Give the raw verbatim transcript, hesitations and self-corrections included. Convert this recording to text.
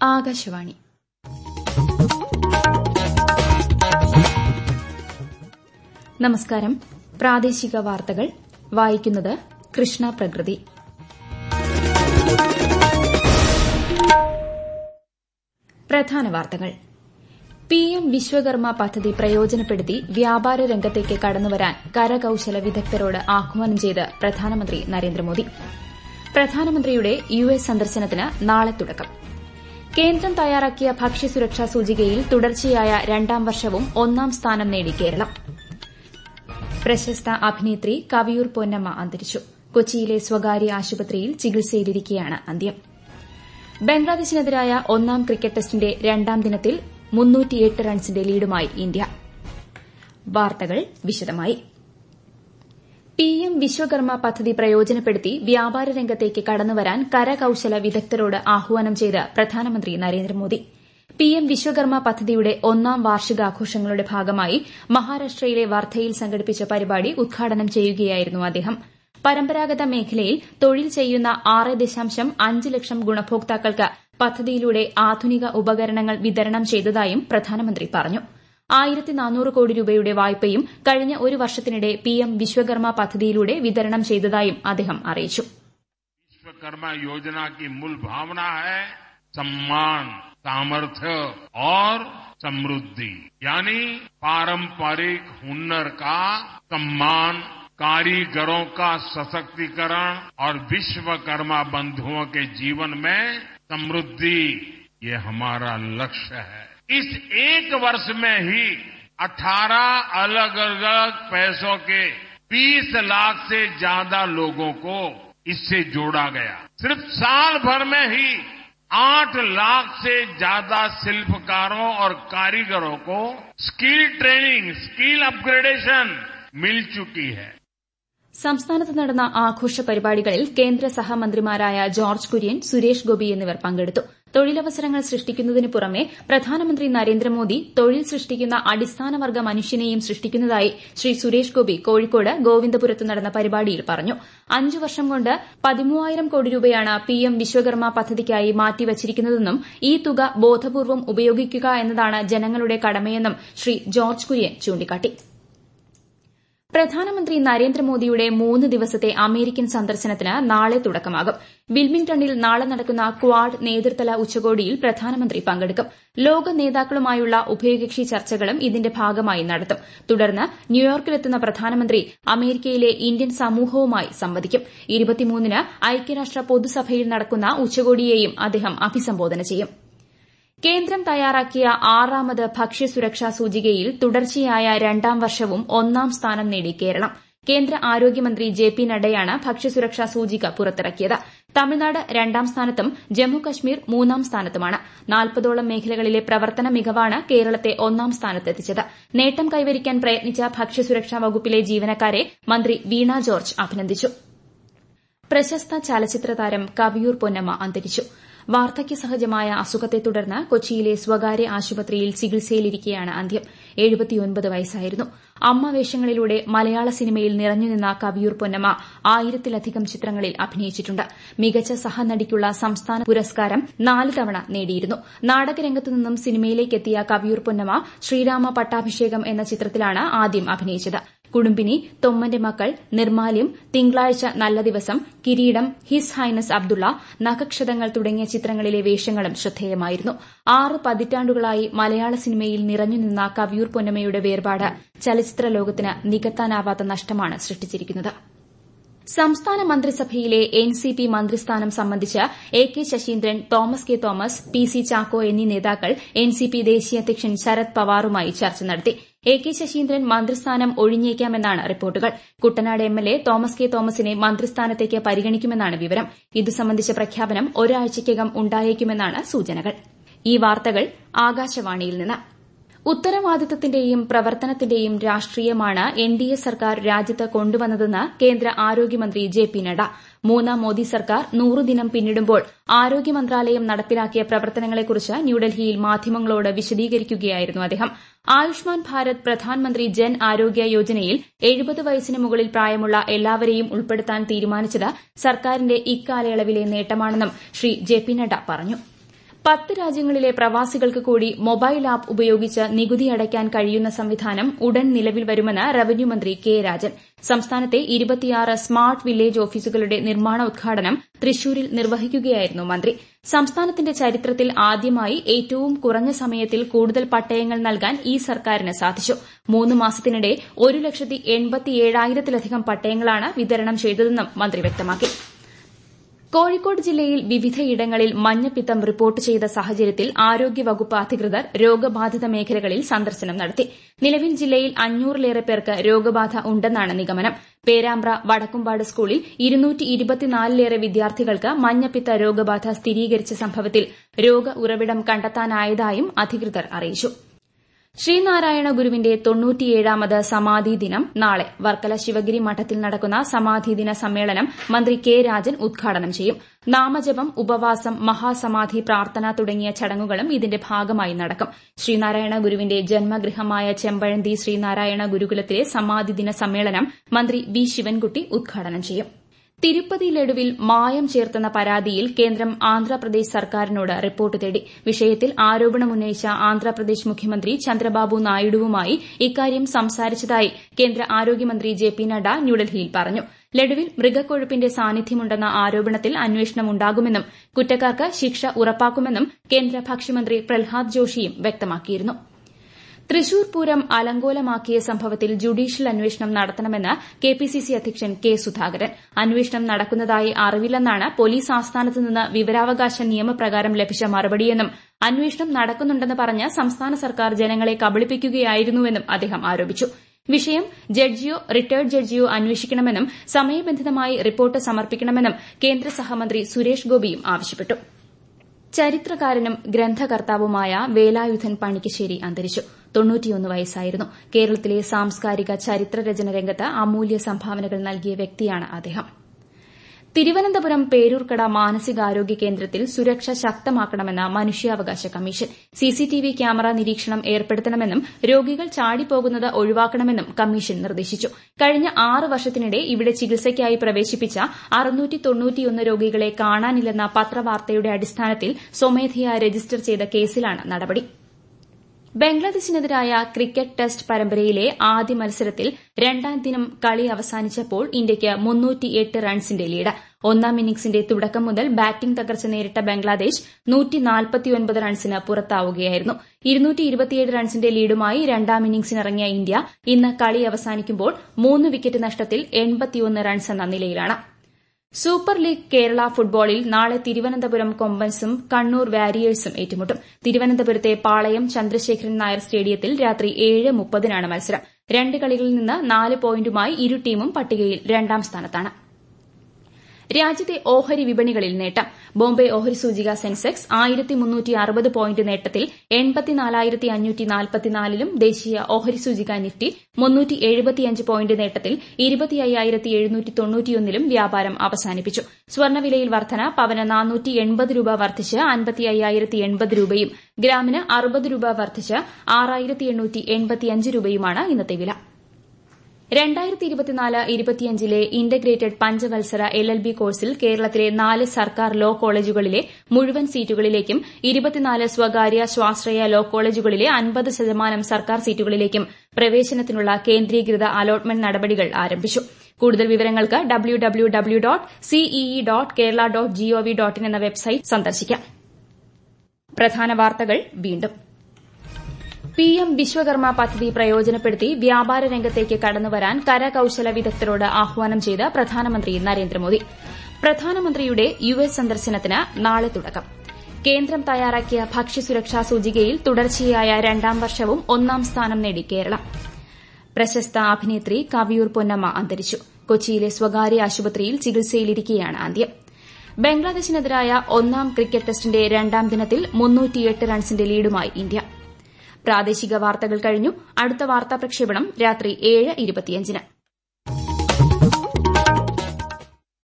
ആകാശവാണി. നമസ്കാരം. പ്രാദേശിക വാർത്തകൾ വായിക്കുന്നത് കൃഷ്ണ പ്രകൃതി. പ്രധാന വാർത്തകൾ. പി എം വിശ്വകർമ്മ പദ്ധതി പ്രയോജനപ്പെടുത്തി വ്യാപാര രംഗത്തേക്ക് കടന്നുവരാൻ കരകൌശല വിദഗ്ധരോട് ആഹ്വാനം ചെയ്ത് പ്രധാനമന്ത്രി നരേന്ദ്രമോദി. പ്രധാനമന്ത്രിയുടെ യു എസ് സന്ദർശനത്തിന് നാളെ തുടക്കം. കേന്ദ്രം തയ്യാറാക്കിയ ഭക്ഷ്യസുരക്ഷാ സൂചികയിൽ തുടർച്ചയായ രണ്ടാം വർഷവും ഒന്നാം സ്ഥാനം നേടി കേരളം. പ്രശസ്ത അഭിനേത്രി കവിയൂർ പൊന്നമ്മ അന്തരിച്ചു. കൊച്ചിയിലെ സ്വകാര്യ ആശുപത്രിയിൽ ചികിത്സയിലിരിക്കെയാണ് അന്ത്യം. ബംഗ്ലാദേശിനെതിരായ ഒന്നാം ക്രിക്കറ്റ് ടെസ്റ്റിന്റെ രണ്ടാം ദിനത്തിൽ മുന്നൂറ്റിയെട്ട് റൺസിന്റെ ലീഡുമായി ഇന്ത്യ. വാർത്തകൾ വിശദമായി. പി എം വിശ്വകർമ്മ പദ്ധതി പ്രയോജനപ്പെടുത്തി വ്യാപാര രംഗത്തേക്ക് കടന്നുവരാൻ കരകൌശല വിദഗ്ധരോട് ആഹ്വാനം ചെയ്ത് പ്രധാനമന്ത്രി നരേന്ദ്രമോദി. പി എം വിശ്വകർമ്മ പദ്ധതിയുടെ ഒന്നാം വാർഷികാഘോഷങ്ങളുടെ ഭാഗമായി മഹാരാഷ്ട്രയിലെ വർധയിൽ സംഘടിപ്പിച്ച പരിപാടി ഉദ്ഘാടനം ചെയ്യുകയായിരുന്നു അദ്ദേഹം. പരമ്പരാഗത മേഖലയിൽ തൊഴിൽ ചെയ്യുന്ന ആറ് ദശാംശം അഞ്ച് ലക്ഷം ഗുണഭോക്താക്കൾക്ക് പദ്ധതിയിലൂടെ ആധുനിക ഉപകരണങ്ങൾ വിതരണം ചെയ്തതായും പ്രധാനമന്ത്രി പറഞ്ഞു. ആയിരത്തി നാനൂറ് കോടി രൂപയുടെ വായ്പയും കഴിഞ്ഞ ഒരു വർഷത്തിനിടെ പി എം വിശ്വകർമ്മ പദ്ധതിയിലൂടെ വിതരണം ചെയ്തതായും അദ്ദേഹം അറിയിച്ചു. विश्वकर्मा योजना की मूल भावना है सम्मान, सामर्थ्य और समृद्धि, यानी पारंपरिक हुनर का सम्मान, कारीगरों का सशक्तिकरण और विश्वकर्मा बंधुओं के जीवन में समृद्धि, ये हमारा लक्ष्य है. इस एक वर्ष में ही अठारह अलग अलग पैसों के बीस लाख से ज्यादा लोगों को इससे जोड़ा गया. सिर्फ साल भर में ही आठ लाख से ज्यादा शिल्पकारों और कारीगरों को स्किल ट्रेनिंग, स्किल अपग्रेडेशन मिल चुकी है. സംസ്ഥാനത്ത് നടന്ന ആഘോഷ പരിപാടികളിൽ കേന്ദ്ര സഹമന്ത്രിമാരായ ജോർജ് കുര്യൻ, സുരേഷ് ഗോപി എന്നിവർ പങ്കെടുത്തു. തൊഴിലവസരങ്ങൾ സൃഷ്ടിക്കുന്നതിന് പുറമെ പ്രധാനമന്ത്രി നരേന്ദ്രമോദി തൊഴിൽ സൃഷ്ടിക്കുന്ന അടിസ്ഥാനവർഗ മനുഷ്യനെയും സൃഷ്ടിക്കുന്നതായി ശ്രീ സുരേഷ് ഗോപി കോഴിക്കോട് ഗോവിന്ദപുരത്ത് നടന്ന പരിപാടിയിൽ പറഞ്ഞു. അഞ്ചു വർഷം കൊണ്ട് പതിമൂവായിരം കോടി രൂപയാണ് പി എം വിശ്വകർമ്മ പദ്ധതിക്കായി മാറ്റിവച്ചിരിക്കുന്നതെന്നും ഈ തുക ബോധപൂർവ്വം ഉപയോഗിക്കുക എന്നതാണ് ജനങ്ങളുടെ കടമയെന്നും ശ്രീ ജോർജ് കുര്യൻ ചൂണ്ടിക്കാട്ടി. പ്രധാനമന്ത്രി നരേന്ദ്രമോദിയുടെ മൂന്ന് ദിവസത്തെ അമേരിക്കൻ സന്ദർശനത്തിന് നാളെ തുടക്കമാകും. വിൽമിംഗ്ടണിൽ നാളെ നടക്കുന്ന ക്വാഡ് നേതൃതല ഉച്ചകോടിയിൽ പ്രധാനമന്ത്രി പങ്കെടുക്കും. ലോക നേതാക്കളുമായുള്ള ഉഭയകക്ഷി ചർച്ചകളും ഇതിന്റെ ഭാഗമായി നടത്തും. തുടർന്ന് ന്യൂയോർക്കിലെത്തുന്ന പ്രധാനമന്ത്രി അമേരിക്കയിലെ ഇന്ത്യൻ സമൂഹവുമായി സംവദിക്കും. ഇരുപത്തിമൂന്നിന് ഐക്യരാഷ്ട്ര പൊതുസഭയിൽ നടക്കുന്ന ഉച്ചകോടിയെയും അദ്ദേഹം അഭിസംബോധന ചെയ്യും. കേന്ദ്രം തയ്യാറാക്കിയ ആറാമത് ഭക്ഷ്യസുരക്ഷാ സൂചികയിൽ തുടർച്ചയായ രണ്ടാം വർഷവും ഒന്നാം സ്ഥാനം നേടി കേരളം. കേന്ദ്ര ആരോഗ്യമന്ത്രി ജെ പി നഡ്ഡയാണ് ഭക്ഷ്യസുരക്ഷാ സൂചിക പുറത്തിറക്കിയത്. തമിഴ്നാട് രണ്ടാം സ്ഥാനത്തും ജമ്മുകശ്മീർ മൂന്നാം സ്ഥാനത്തുമാണ്. നാൽപ്പതോളം മേഖലകളിലെ പ്രവർത്തന മികവാണ് കേരളത്തെ ഒന്നാം സ്ഥാനത്തെത്തിച്ചത്. നേട്ടം കൈവരിക്കാൻ പ്രയത്നിച്ച ഭക്ഷ്യസുരക്ഷാ വകുപ്പിലെ ജീവനക്കാരെ മന്ത്രി വീണ ജോർജ് അഭിനന്ദിച്ചു. പ്രശസ്ത ചലച്ചിത്ര താരം കവിയൂർ പൊന്നമ്മ അന്തരിച്ചു. വാർദ്ധക്യ സഹജമായ അസുഖത്തെ തുടർന്ന് കൊച്ചിയിലെ സ്വകാര്യ ആശുപത്രിയിൽ ചികിത്സയിലിരിക്കെയാണ് അന്ത്യം. എഴുപത്തിയൊൻപത് വയസ്സായിരുന്നു. അമ്മ വേഷങ്ങളിലൂടെ മലയാള സിനിമയിൽ നിറഞ്ഞുനിന്ന കവിയൂർ പൊന്നമ്മ ആയിരത്തിലധികം ചിത്രങ്ങളിൽ അഭിനയിച്ചിട്ടുണ്ട്. മികച്ച സഹനടിക്കുള്ള സംസ്ഥാന പുരസ്കാരം നാല് തവണ നേടിയിരുന്നു. നാടകരംഗത്തുനിന്നും സിനിമയിലേക്കെത്തിയ കവിയൂർ പൊന്നമ്മ ശ്രീരാമ പട്ടാഭിഷേകം എന്ന ചിത്രത്തിലാണ് ആദ്യം അഭിനയിച്ചത്. കുടുംബിനി, തൊമ്മന്റെ മക്കൾ, നിർമാല്യം, തിങ്കളാഴ്ച നല്ല ദിവസം, കിരീടം, ഹിസ് ഹൈനസ് അബ്ദുള്ള, നഖക്ഷതങ്ങൾ തുടങ്ങിയ ചിത്രങ്ങളിലെ വേഷങ്ങളും ശ്രദ്ധേയമായിരുന്നു. ആറ് പതിറ്റാണ്ടുകളായി മലയാള സിനിമയിൽ നിറഞ്ഞുനിന്ന കവിയൂർ പൊന്നമ്മയുടെ വേർപാട് ചലച്ചിത്ര ലോകത്തിന് നികത്താനാവാത്ത നഷ്ടമാണ് സൃഷ്ടിച്ചിരിക്കുന്നത്. സംസ്ഥാന മന്ത്രിസഭയിലെ എൻ സി പി മന്ത്രിസ്ഥാനം സംബന്ധിച്ച് A K Saseendran, Thomas K Thomas, P C Chacko എന്നീ നേതാക്കൾ എൻ സി പി ദേശീയ അധ്യക്ഷൻ ശരത് പവാറുമായി ചർച്ച നടത്തി. എ കെ ശശീന്ദ്രൻ മന്ത്രിസ്ഥാനം ഒഴിഞ്ഞേക്കാമെന്നാണ് റിപ്പോർട്ടുകൾ. Kuttanad M L A Thomas K തോമസിനെ മന്ത്രിസ്ഥാനത്തേക്ക് പരിഗണിക്കുമെന്നാണ് വിവരം. ഇതു സംബന്ധിച്ച പ്രഖ്യാപനം ഒരാഴ്ചയ്ക്കകം ഉണ്ടായേക്കുമെന്നാണ് സൂചനകൾ. ഈ വാർത്തകൾ ആകാശവാണിയിൽ നിന്ന്. ഉത്തരവാദിത്തത്തിന്റെയും പ്രവർത്തനത്തിന്റെയും രാഷ്ട്രീയമാണ് എൻ ഡി എ സർക്കാർ രാജ്യത്ത് കൊണ്ടുവന്നതെന്ന് കേന്ദ്ര ആരോഗ്യമന്ത്രി ജെ പി നഡ്ഡ. മൂന്നാം മോദി സർക്കാർ നൂറ് ദിനം പിന്നിടുമ്പോൾ ആരോഗ്യ മന്ത്രാലയം നടപ്പിലാക്കിയ പ്രവർത്തനങ്ങളെക്കുറിച്ച് ന്യൂഡൽഹിയിൽ മാധ്യമങ്ങളോട് വിശദീകരിക്കുകയായിരുന്നു അദ്ദേഹം. ആയുഷ്മാൻ ഭാരത് പ്രധാൻമന്ത്രി ജൻ ആരോഗ്യ യോജനയിൽ എഴുപത് വയസ്സിന് മുകളിൽ പ്രായമുള്ള എല്ലാവരെയും ഉൾപ്പെടുത്താൻ തീരുമാനിച്ചത് സർക്കാരിന്റെ ഇക്കാലയളവിലെ നേട്ടമാണെന്നും ശ്രീ ജെ പി നഡ്ഡ പറഞ്ഞു. പത്ത് രാജ്യങ്ങളിലെ പ്രവാസികൾക്ക് കൂടി മൊബൈൽ ആപ്പ് ഉപയോഗിച്ച് നികുതി അടയ്ക്കാൻ കഴിയുന്ന സംവിധാനം ഉടൻ നിലവിൽ വരുമെന്ന് റവന്യൂ മന്ത്രി കെ രാജൻ. സംസ്ഥാനത്തെ ഇരുപത്തിയാറ് സ്മാർട്ട് വില്ലേജ് ഓഫീസുകളുടെ നിർമ്മാണോദ്ഘാടനം തൃശൂരിൽ നിർവഹിക്കുകയായിരുന്നു മന്ത്രി. സംസ്ഥാനത്തിന്റെ ചരിത്രത്തിൽ ആദ്യമായി ഏറ്റവും കുറഞ്ഞ സമയത്തിൽ കൂടുതൽ പട്ടയങ്ങൾ നൽകാൻ ഈ സർക്കാരിന് സാധിച്ചു. മൂന്ന് മാസത്തിനിടെ ഒരു ലക്ഷത്തി എൺപത്തിയേഴായിരത്തിലധികം പട്ടയങ്ങളാണ് വിതരണം ചെയ്തതെന്നും മന്ത്രി വ്യക്തമാക്കി. കോഴിക്കോട് ജില്ലയിൽ വിവിധയിടങ്ങളിൽ മഞ്ഞപ്പിത്തം റിപ്പോർട്ട് ചെയ്ത സാഹചര്യത്തിൽ ആരോഗ്യവകുപ്പ് അധികൃതർ രോഗബാധിത മേഖലകളിൽ സന്ദർശനം നടത്തി. നിലവിൽ ജില്ലയിൽ അഞ്ഞൂറിലേറെ പേർക്ക് രോഗബാധ ഉണ്ടെന്നാണ് നിഗമനം. പേരാമ്പ്ര വടക്കുംപാട് സ്കൂളിൽ ഇരുന്നൂറ്റി ഇരുപത്തിനാലിലേറെ വിദ്യാർത്ഥികൾക്ക് മഞ്ഞപ്പിത്ത രോഗബാധ സ്ഥിരീകരിച്ച സംഭവത്തിൽ രോഗ ഉറവിടം കണ്ടെത്താനായതായും അധികൃതർ അറിയിച്ചു. ശ്രീനാരായണ ഗുരുവിന്റെ തൊണ്ണൂറ്റിയേഴാമത് സമാധി ദിനം നാളെ വർക്കല ശിവഗിരി മഠത്തിൽ നടക്കുന്ന സമാധി ദിന സമ്മേളനം മന്ത്രി കെ രാജൻ ഉദ്ഘാടനം ചെയ്യും. നാമജപം, ഉപവാസം, മഹാസമാധി പ്രാർത്ഥന തുടങ്ങിയ ചടങ്ങുകളും ഇതിന്റെ ഭാഗമായി നടക്കും. ശ്രീനാരായണ ഗുരുവിന്റെ ജന്മഗൃഹമായ ചെമ്പഴന്തി ശ്രീനാരായണ ഗുരുകുലത്തിലെ സമാധി ദിന സമ്മേളനം മന്ത്രി വി ശിവൻകുട്ടി ഉദ്ഘാടനം ചെയ്യും. തിരുപ്പതി ലഡുവിൽ മായം ചേർത്തെന്ന പരാതിയിൽ കേന്ദ്രം ആന്ധ്രാപ്രദേശ് സർക്കാരിനോട് റിപ്പോർട്ട് തേടി. വിഷയത്തിൽ ആരോപണമുന്നയിച്ച ആന്ധ്രാപ്രദേശ് മുഖ്യമന്ത്രി ചന്ദ്രബാബു നായിഡുവുമായി ഇക്കാര്യം സംസാരിച്ചതായി കേന്ദ്ര ആരോഗ്യമന്ത്രി ജെ പി നഡ്ഡ ന്യൂഡൽഹിയിൽ പറഞ്ഞു. ലഡുവിൽ മൃഗക്കൊഴുപ്പിന്റെ സാന്നിധ്യമുണ്ടെന്ന ആരോപണത്തിൽ അന്വേഷണം ഉണ്ടാകുമെന്നും കുറ്റക്കാർക്ക് ശിക്ഷ ഉറപ്പാക്കുമെന്നും കേന്ദ്ര ഭക്ഷ്യമന്ത്രി പ്രഹ്ലാദ് ജോഷിയും വ്യക്തമാക്കിയിരുന്നു. തൃശൂർ പൂരം അലങ്കോലമാക്കിയ സംഭവത്തിൽ ജുഡീഷ്യൽ അന്വേഷണം നടത്തണമെന്ന് കെ പി സി സി അധ്യക്ഷൻ കെ സുധാകരൻ. അന്വേഷണം നടക്കുന്നതായി അറിവില്ലെന്നാണ് പോലീസ് ആസ്ഥാനത്ത് നിന്ന് വിവരാവകാശ നിയമപ്രകാരം ലഭിച്ച മറുപടിയെന്നും അന്വേഷണം നടക്കുന്നുണ്ടെന്ന് പറഞ്ഞ് സംസ്ഥാന സർക്കാർ ജനങ്ങളെ കബളിപ്പിക്കുകയായിരുന്നുവെന്നും അദ്ദേഹം ആരോപിച്ചു. വിഷയം ജഡ്ജിയോ റിട്ടയർഡ് ജഡ്ജിയോ അന്വേഷിക്കണമെന്നും സമയബന്ധിതമായി റിപ്പോർട്ട് സമർപ്പിക്കണമെന്നും കേന്ദ്ര സഹമന്ത്രി സുരേഷ് ഗോപിയും ആവശ്യപ്പെട്ടു. ചരിത്രകാരനും ഗ്രന്ഥകർത്താവുമായ വേലായുധൻ പണിക്കശ്ശേരി അന്തരിച്ചു. തൊണ്ണൂറ്റിയൊന്ന് വയസ്സായിരുന്നു. കേരളത്തിലെ സാംസ്കാരിക ചരിത്രരചന രംഗത്ത് അമൂല്യ സംഭാവനകൾ നൽകിയ വ്യക്തിയാണ് അദ്ദേഹം. തിരുവനന്തപുരം പേരൂർക്കട മാനസികാരോഗ്യ കേന്ദ്രത്തിൽ സുരക്ഷ ശക്തമാക്കണമെന്ന് മനുഷ്യാവകാശ കമ്മീഷൻ. സിസിടിവി ക്യാമറ നിരീക്ഷണം ഏർപ്പെടുത്തണമെന്നും രോഗികൾ ചാടിപ്പോകുന്നത് ഒഴിവാക്കണമെന്നും കമ്മീഷൻ നിർദ്ദേശിച്ചു. കഴിഞ്ഞ ആറ് വർഷത്തിനിടെ ഇവിടെ ചികിത്സയ്ക്കായി പ്രവേശിപ്പിച്ച അറുന്നൂറ്റി തൊണ്ണൂറ്റിയൊന്ന് രോഗികളെ കാണാനില്ലെന്ന പത്രവാർത്തയുടെ അടിസ്ഥാനത്തിൽ സ്വമേധയാ രജിസ്റ്റർ ചെയ്ത കേസിലാണ് നടപടി. ബംഗ്ലാദേശിനെതിരായ ക്രിക്കറ്റ് ടെസ്റ്റ് പരമ്പരയിലെ ആദ്യ മത്സരത്തിൽ രണ്ടാം ദിനം കളി അവസാനിച്ചപ്പോൾ ഇന്ത്യയ്ക്ക് മുന്നൂറ്റിയെട്ട് റൺസിന്റെ ലീഡ്. ഒന്നാം ഇന്നിംഗ്സിന്റെ തുടക്കം മുതൽ ബാറ്റിംഗ് തകർച്ച നേരിട്ട ബംഗ്ലാദേശ് നൂറ്റിനാൽപ്പത്തിയൊൻപത് റൺസിന് പുറത്താവുകയായിരുന്നു. ഇരുന്നൂറ്റി ഇരുപത്തിയേഴ് റൺസിന്റെ ലീഡുമായി രണ്ടാം ഇന്നിംഗ്സിനിറങ്ങിയ ഇന്ത്യ ഇന്ന് കളി അവസാനിക്കുമ്പോൾ മൂന്ന് വിക്കറ്റ് നഷ്ടത്തിൽ എൺപത്തിയൊന്ന് റൺസ് എന്ന നിലയിലാണ്. സൂപ്പർ ലീഗ് കേരള ഫുട്ബോളിൽ നാളെ തിരുവനന്തപുരം കൊമ്പൻസും കണ്ണൂർ വാരിയേഴ്സും ഏറ്റുമുട്ടും. തിരുവനന്തപുരത്തെ പാളയം ചന്ദ്രശേഖരൻ നായർ സ്റ്റേഡിയത്തിൽ രാത്രി ഏഴ് മുപ്പതിനാണ് മത്സരം. രണ്ട് കളികളിൽ നിന്ന് നാല് പോയിന്റുമായി ഇരു ടീമും പട്ടികയിൽ രണ്ടാം സ്ഥാനത്താണ്. രാജ്യത്തെ ഓഹരി വിപണികളിൽ നേട്ടം. ബോംബെ ഓഹരി സൂചിക സെൻസെക്സ് ആയിരത്തി മുന്നൂറ്റി അറുപത് പോയിന്റ് നേട്ടത്തിൽ എൺപത്തിനാലായിരത്തി അഞ്ഞൂറ്റി നാൽപ്പത്തിനാലിലും ദേശീയ ഓഹരി സൂചിക നിഫ്റ്റി മുന്നൂറ്റി എഴുപത്തിയഞ്ച് പോയിന്റ് നേട്ടത്തിൽ ഇരുപത്തി അയ്യായിരത്തി എഴുന്നൂറ്റി തൊണ്ണൂറ്റിയൊന്നിലും വ്യാപാരം അവസാനിപ്പിച്ചു. സ്വർണ്ണവിലയിൽ വർധന. പവന് നാനൂറ്റി എൺപത് രൂപ വർദ്ധിച്ച് അൻപത്തി അയ്യായിരത്തി എൺപത് രൂപയും ഗ്രാമിന് അറുപത് രൂപ വർദ്ധിച്ച് ആറായിരത്തി എണ്ണൂറ്റി എൺപത്തിയഞ്ച് രൂപയുമാണ് ഇന്നത്തെ വില. രണ്ടായിരത്തി ഇരുപത്തിനാല് ഇരുപത്തിയഞ്ചിലെ ഇന്റഗ്രേറ്റഡ് പഞ്ചവത്സര എൽ എൽ ബി കോഴ്സിൽ കേരളത്തിലെ നാല് സർക്കാർ ലോ കോളേജുകളിലെ മുഴുവൻ സീറ്റുകളിലേക്കും ഇരുപത്തിനാല് സ്വകാര്യ സ്വാശ്രയ ലോ കോളേജുകളിലെ അൻപത് ശതമാനം സർക്കാർ സീറ്റുകളിലേക്കും പ്രവേശനത്തിനുള്ള കേന്ദ്രീകൃത അലോട്ട്മെന്റ് നടപടികൾ ആരംഭിച്ചു. കൂടുതൽ വിവരങ്ങൾക്ക് W W W dot C E E dot Kerala dot G O V dot in എന്ന വെബ്സൈറ്റ് സന്ദർശിക്കാം. പ്രധാന വാർത്തകൾ വീണ്ടും. പിഎം വിശ്വകർമ്മ പദ്ധതി പ്രയോജനപ്പെടുത്തി വ്യാപാര രംഗത്തേക്ക് കടന്നുവരാൻ കരകൌശല വിദഗ്ധരോട് ആഹ്വാനം ചെയ്ത് പ്രധാനമന്ത്രി നരേന്ദ്രമോദി. പ്രധാനമന്ത്രിയുടെ യു എസ് സന്ദർശനത്തിന് നാളെ തുടക്കം. കേന്ദ്രം തയ്യാറാക്കിയ ഭക്ഷ്യസുരക്ഷാ സൂചികയിൽ തുടർച്ചയായ രണ്ടാം വർഷവും ഒന്നാം സ്ഥാനം നേടി കേരളം. പ്രശസ്ത അഭിനേത്രി കവിയൂർ പൊന്നമ്മ അന്തരിച്ചു. കൊച്ചിയിലെ സ്വകാര്യ ആശുപത്രിയിൽ ചികിത്സയിലിരിക്കെയാണ് അന്ത്യം. ബംഗ്ലാദേശിനെതിരായ ഒന്നാം ക്രിക്കറ്റ് ടെസ്റ്റിന്റെ രണ്ടാം ദിനത്തിൽ മുന്നൂറ്റിയെട്ട് റൺസിന്റെ ലീഡുമായി ഇന്ത്യ. പ്രാദേശിക വാർത്തകൾ കഴിഞ്ഞു. അടുത്ത വാർത്താ പ്രക്ഷേപണം രാത്രി ഏഴ് ഇരുപത്തിയഞ്ചിന്.